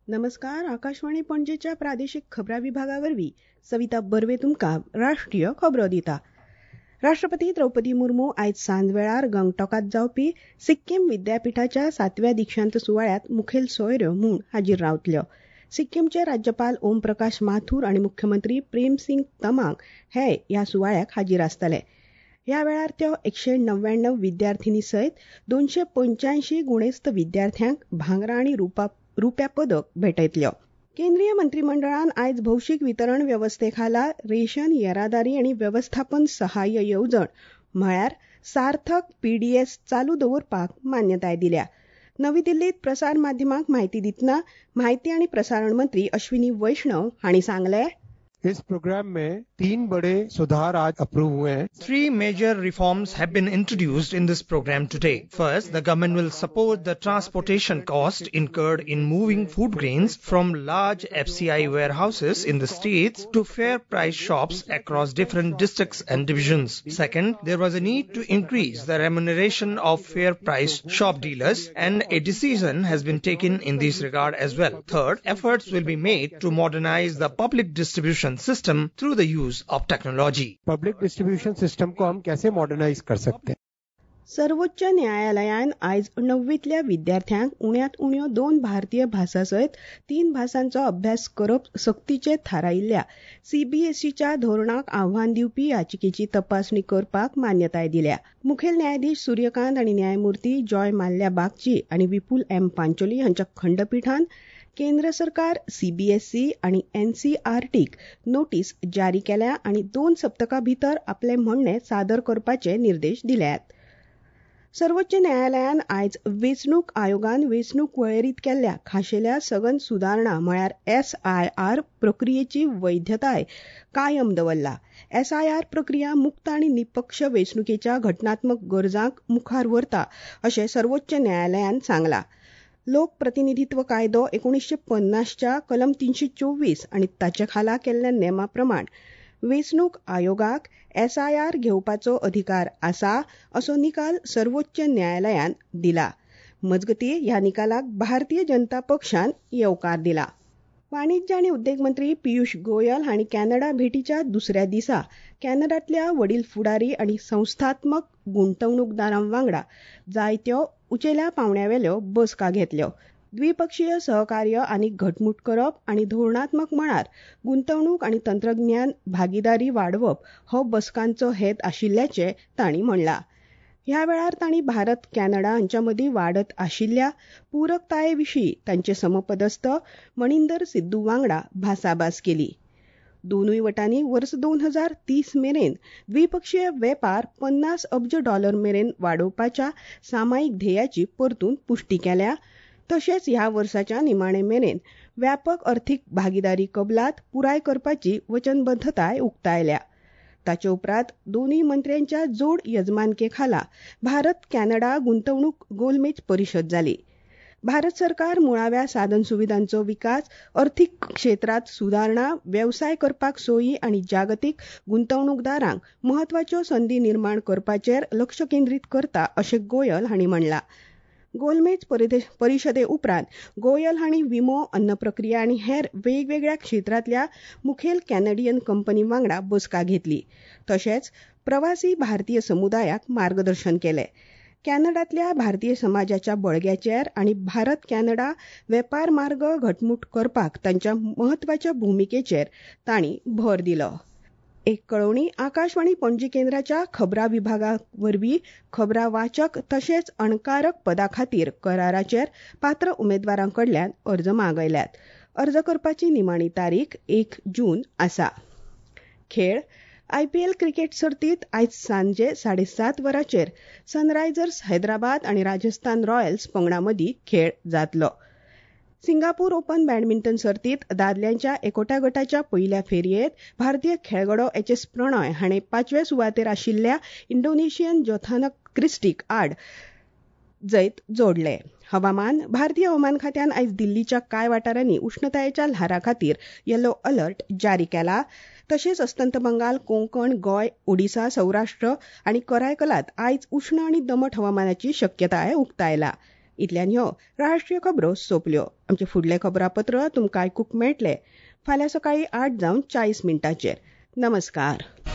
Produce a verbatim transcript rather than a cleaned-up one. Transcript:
नमस्कार. आकाशवाणी पणजेच्या प्रादेशीक खबरां विभागावरवीं सविता बर्वे तुमकां राष्ट्रीय खबरो दिता. राष्ट्रपती द्रौपदी मुर्मू आयज सांजवेळार गंगटॉकात जावपी सिक्कीम विद्यापीठाच्या सातव्या दिक्षांत सुवाळ्यात मुखेल सोयऱ्यो म्हूण हाजीर रावतल्यो. सिक्कीमचे राज्यपाल ओम प्रकाश माथूर आनी मुख्यमंत्री प्रेमसिंग तमांग हे ह्या सुवाळ्याक हाजीर आसतले. ह्या वेळार त्यो एकशे णव्याण्णव विद्यार्थिनी सयत दोनशे पंच्याऐंशी गुणेस्त विद्यार्थ्यांक भांगरा आनी रुपा रुप्या पदक भेटयतल्यो. केंद्रीय मंत्रिमंडळान आयज भौशीक वितरण वेवस्थे खाला रेशन येरादारी आनी वेवस्थापन सहाय्य येवजण म्हळ्यार सार्थक पीडीएस चालू दवरपाक मान्यताय दिल्या. नवी दिल्लीत प्रसार माध्यमांक म्हायती दितना म्हायती आनी प्रसारण मंत्री अश्विनी वैष्णव हांणी सांगलें, इस प्रोग्राम में तीन बड़े सुधार आज अप्रूव हुए हैं. Three major reforms have been introduced in this program today. First, the government will support the transportation cost incurred in moving food grains from large F C I warehouses in the states to fair price shops across different districts and divisions. Second, there was a need to increase the remuneration of fair price shop dealers, and a decision has been taken in this regard as well. Third, efforts will be made to modernize the public distribution system through the use of technology. Public distribution system को हम कैसे modernise कर सकते हैं. सर्वोच्च न्यायालयान आयज णव्वीतल्या विद्यार्थ्यांक उण्यांत उण्यो दोन भारतीय भासां सयत तीन भासांचो अभ्यास करप सक्तीचे थारायिल्ल्या सीबीएसईच्या धोरणाक आव्हान दिवपी याचिकेची तपासणी करपाक मान्यताय दिल्या. मुखेल न्यायाधीश सूर्यकांत आनी न्यायमूर्ती जॉय माल्ल्या बागची आनी विपुल एम पांचोली हांच्या खंडपीठान केंद्र सरकार सीबीएसई आनी एनसीईआरटीक नोटीस जारी केल्या आनी दोन सप्तकां भितर आपले म्हणणे सादर करपाचे निर्देश दिल्यात. सर्वोच्च न्यायालयान आयज वेंचणूक आयोगान वेंचणूक वळेरींत केल्ल्या खाशेल्या सघन सुदारणा म्हळ्यार एस आय आर प्रक्रियेची वैधताय कायम दवरला. एस आय आर प्रक्रिया मुक्त आनी निपक्ष वेंचणुकेच्या घटनात्मक गरजांक मुखार व्हरता अशें सर्वोच्च न्यायालयान सांगलां. लोक प्रतिनिधित्व कायदो एकोणीसशे पन्नासच्या कलम तीनशे चोवीस आनी ताचे खाला केल्ल्या नेमा प्रमाण वेंचणूक आयोगाक एस आय आर घेवपाचो अधिकार आसा असो निकाल सर्वोच्च न्यायालयान दिला. मजगतीं ह्या निकालाक भारतीय जनता पक्षान येवकार दिला. वाणिज्य आनी उद्देग मंत्री पियुष गोयल हांणी कॅनडा भेटीच्या दुसऱ्या दिसा कॅनडांतल्या वडील फुडारी आनी संस्थात्मक गुंतवणूकदारां वांगडा जायत्यो उंचेल्या पांवड्यावेल्यो बसका घेतल्यो. द्विपक्षीय सहकार्य आनीक घटमूट करप आनी धोरणात्मक मळार गुंतवणूक आनी तंत्रज्ञान भागीदारी वाडोवप हो बसकांचो हेत आशिल्ल्याचें तांणी म्हणलां. ह्या वेळार तांणी भारत कॅनडा हांच्या मदीं वाडत आशिल्ल्या पूरकताये विशीं तांचे समपदस्थ मणिंदर सिद्धू वांगडा भासाभास केली. दोनूय वटांनी वर्स दोन हजार तीस मेरेन द्विपक्षीय वेपार पन्नास अब्ज डॉलर मेरेन वाडोवपाच्या सामायिक ध्येयाची परतून पुष्टी केल्या. तशेंच ह्या वर्साच्या निमाणे मेरेन व्यापक अर्थीक भागीदारी कबलात पुराय करपाची वचनबद्धताय उक्तायल्या. ताचे उपरांत दोनूय मंत्र्यांच्या जोड यजमानके खाला भारत कॅनडा गुंतवणूक गोलमेज परिशद जाली. भारत सरकार मुळाव्या साधन सुविधांचो विकास, अर्थीक क्षेत्रांत सुदारणा, वेवसाय करपाक सोयी आनी जागतीक गुंतवणूकदारांक म्हत्वाच्यो संदी निर्माण करपाचेर लक्ष केंद्रीत करता अशें गोयल हांणी म्हणलां. गोलमेज परिशदे उपरांत गोयल हांणी विमो, अन्न प्रक्रिया आनी हेर वेगवेगळ्या क्षेत्रांतल्या मुखेल कॅनडियन कंपनी वांगडा बसका घेतली. तशेंच प्रवासी भारतीय समुदायाक मार्गदर्शन केलें. कॅनडांतल्या भारतीय समाजाच्या बळग्याचेर आनी भारत कॅनडा वेपार मार्ग घटमूट करपाक तांच्या म्हत्वाच्या भुमिकेचेर तांणी भर दिलो. एक कळवणी आकाशवाणी पणजी केंद्राच्या खबरां विभागा वरवीं खबरां वाचक तशेंच अणकारक पदा खातीर कराराचेर पात्र उमेदवारां कडल्यान अर्ज मागयल्यात. अर्ज करपाची निमाणी तारीख एक जून आसा. खेळ आयपीएल क्रिकेट सर्तीत आयज सांजे साडेसात वरांचेर सनरायझर्स हैदराबाद आनी राजस्थान रॉयल्स पंगडां मदीं खेळ जातलो. सिंगापूर ओपन बॅडमिंटन सर्तीत दादल्यांच्या एकोट्या गटाच्या पयल्या फेरयेत भारतीय खेळगडो एच एस प्रणय हाणें पांचव्या सुवातेर आशिल्ल्या इंडोनेशियन जोथानक क्रिस्टीक आड जैत जोडले. हवामान भारतीय हवामान खात्यान आयज दिल्लीच्या कांय वाठारांनी उश्णतायेच्या ल्हारा खातीर येलो अलर्ट जारी केला. तशेंच अस्तंत बंगाल, कोंकण, गोंय, ओडिसा, सौराष्ट्र आनी करायकलात आयज उश्ण आनी दमट हवामानाची शक्यताय उक्तायला. इतल्यान ह्यो राष्ट्रीय खबरो सोंपल्यो. आमचे फुडले खबरापत्र तुमकां आयकूंक मेळटले फाल्यां सकाळीं आठ जावन चाळीस मिनटांचेर. नमस्कार.